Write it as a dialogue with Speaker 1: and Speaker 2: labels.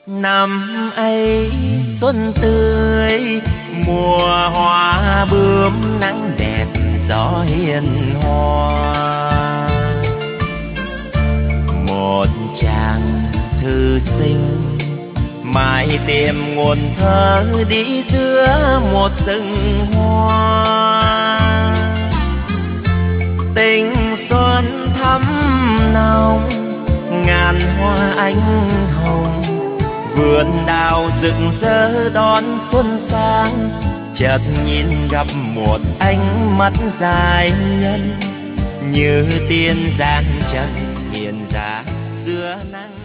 Speaker 1: Năm ấy xuân tươi, mùa hoa bướm nắng đẹp gió hiền hòa. Một chàng thư sinh mãi tìm nguồn thơ đi giữa một rừng hoa. Tình xuân thắm nồng, ngàn hoa ánh hồng, vườn đào rực rỡ đón xuân sang. Chợt nhìn gặp một ánh mắt dài nhân, như tiên gian trần hiện ra giữa nắng.